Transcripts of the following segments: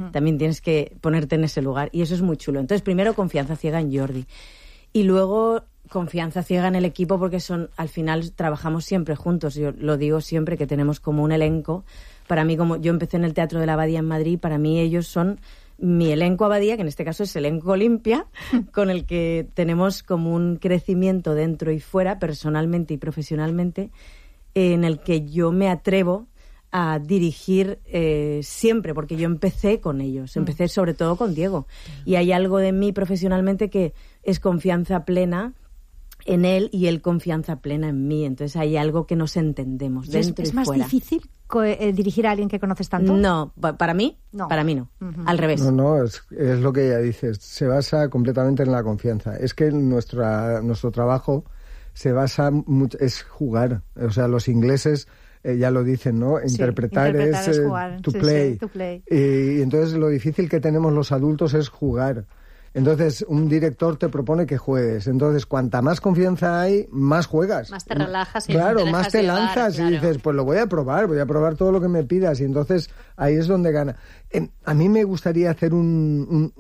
también tienes que ponerte en ese lugar. Y eso es muy chulo. Entonces, primero, confianza ciega en Jordi. Y luego, confianza ciega en el equipo, porque al final trabajamos siempre juntos. Yo lo digo siempre, que tenemos como un elenco. Para mí, como yo empecé en el Teatro de la Abadía en Madrid, para mí ellos son mi elenco Abadía, que en este caso es elenco Olimpia, con el que tenemos como un crecimiento dentro y fuera, personalmente y profesionalmente, en el que yo me atrevo a dirigir siempre, porque yo empecé con ellos, empecé sobre todo con Diego, y hay algo de mí profesionalmente que es confianza plena en él y él confianza plena en mí, entonces hay algo que nos entendemos dentro y fuera. ¿Es más difícil dirigir a alguien que conoces tanto? No, para mí no. Al revés. No, es lo que ella dice, se basa completamente en la confianza. Es que nuestro trabajo se basa mucho, es jugar, o sea, los ingleses ya lo dicen, ¿no? Interpretar es jugar. To play. Y entonces lo difícil que tenemos los adultos es jugar. Entonces, un director te propone que juegues. Entonces, cuanta más confianza hay, más juegas. Más te relajas. Claro, más te lanzas y dices, pues lo voy a probar todo lo que me pidas. Y entonces, ahí es donde gana. A mí me gustaría hacer un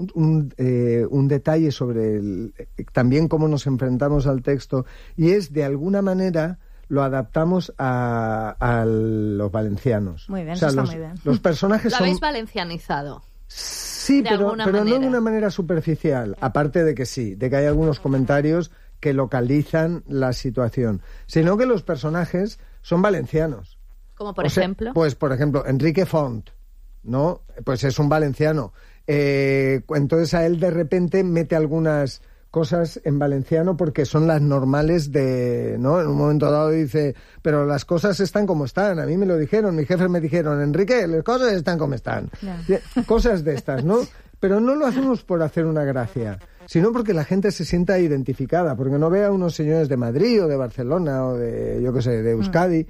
detalle sobre también cómo nos enfrentamos al texto. Y es, de alguna manera, lo adaptamos a los valencianos. Muy bien, eso está muy bien. Los personajes ¿Lo habéis valencianizado? Sí, pero no de una manera superficial, aparte de que hay algunos comentarios que localizan la situación, sino que los personajes son valencianos. ¿Como por ejemplo? Pues, por ejemplo, Enrique Font, ¿no? Pues es un valenciano. Entonces a él de repente mete algunas cosas en valenciano porque son las normales ¿no? En un momento dado dice, pero las cosas están como están, a mí me lo dijeron, mis jefes me dijeron, Enrique, las cosas están como están. Cosas de estas, ¿no? Pero no lo hacemos por hacer una gracia, sino porque la gente se sienta identificada, porque no vea a unos señores de Madrid o de Barcelona o de, yo qué sé, de Euskadi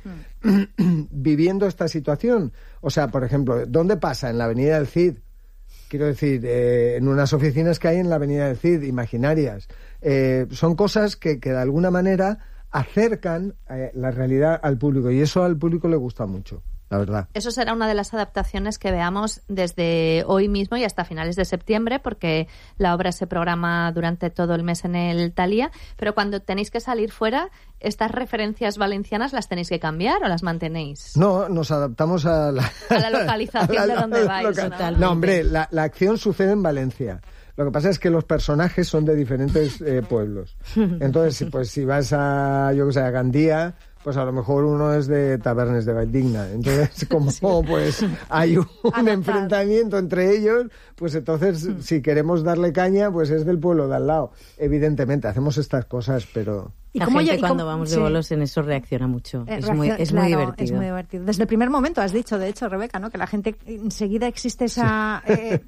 viviendo esta situación. O sea, por ejemplo, ¿dónde pasa? En la Avenida del Cid. Quiero decir, en unas oficinas que hay en la Avenida del Cid, imaginarias. Son cosas que de alguna manera acercan la realidad al público, y eso al público le gusta mucho, la verdad. Eso será una de las adaptaciones que veamos desde hoy mismo y hasta finales de septiembre, porque la obra se programa durante todo el mes en el Thalia, pero cuando tenéis que salir fuera, ¿estas referencias valencianas las tenéis que cambiar o las mantenéis? No, nos adaptamos a la localización de donde vais. No, hombre, la acción sucede en Valencia. Lo que pasa es que los personajes son de diferentes pueblos. Entonces, pues si vas a Gandía, pues a lo mejor uno es de Tabernes de Valldigna. Entonces, como pues hay un enfrentamiento entre ellos, pues entonces si queremos darle caña, pues es del pueblo de al lado. Evidentemente, hacemos estas cosas, pero... La gente cuando vamos de bolos en eso reacciona mucho. Es muy divertido. Es muy divertido. Desde el primer momento has dicho, de hecho, Rebeca, ¿no? Que la gente enseguida existe esa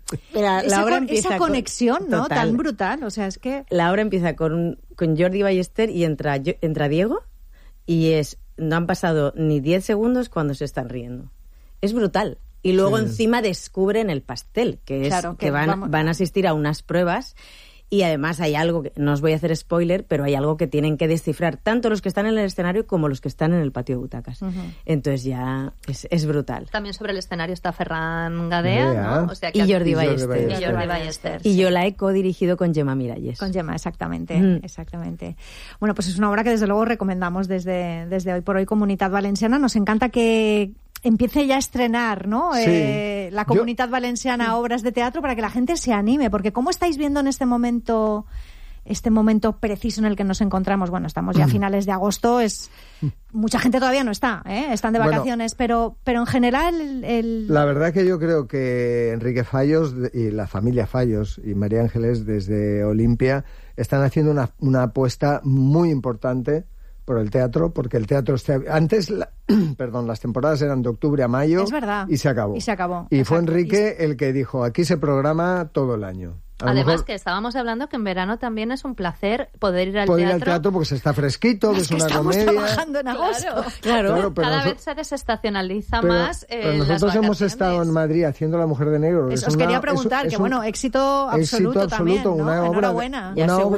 esa conexión, ¿no? Total. Tan brutal. O sea, es que... La obra empieza con Jordi Ballester y entra Diego, y no han pasado ni 10 segundos cuando se están riendo. Es brutal. Y luego encima descubren el pastel, que es que van a asistir a unas pruebas. Y además hay algo, no os voy a hacer spoiler, pero hay algo que tienen que descifrar tanto los que están en el escenario como los que están en el patio de butacas. Entonces ya es brutal. También sobre el escenario está Ferran Gadea, ¿no? O sea, y Jordi Ballester. Y yo la he codirigido con Gemma Miralles. Con Gemma, exactamente. Exactamente. Bueno, pues es una obra que desde luego recomendamos desde Hoy por Hoy Comunitat Valenciana. Nos encanta que empiece ya a estrenar, ¿no? La Comunitat Valenciana obras de teatro para que la gente se anime, porque ¿cómo estáis viendo en este momento preciso en el que nos encontramos? Bueno, estamos ya a finales de agosto, mucha gente todavía no está, están de vacaciones, pero en general La verdad que yo creo que Enrique Fallos y la familia Fallos y María Ángeles desde Olimpia están haciendo una apuesta muy importante por el teatro, porque el teatro antes las temporadas eran de octubre a mayo. Es verdad. Y se acabó. Y fue Enrique el que dijo, aquí se programa todo el año. Además que estábamos hablando que en verano también es un placer poder ir al teatro. Ir al teatro porque se está fresquito, que es una comedia. Estamos trabajando en agosto. Claro, cada vez se desestacionaliza más. Pero nosotros hemos estado en Madrid haciendo La Mujer de Negro. Os quería preguntar, éxito absoluto también, ¿no? Una obra, enhorabuena.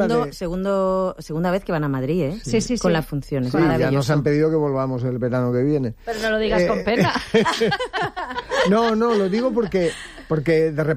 Segunda vez que van a Madrid, ¿eh? Sí. Con las funciones. Sí, ya nos han pedido que volvamos el verano que viene. Pero no lo digas con pena. No, lo digo porque de repente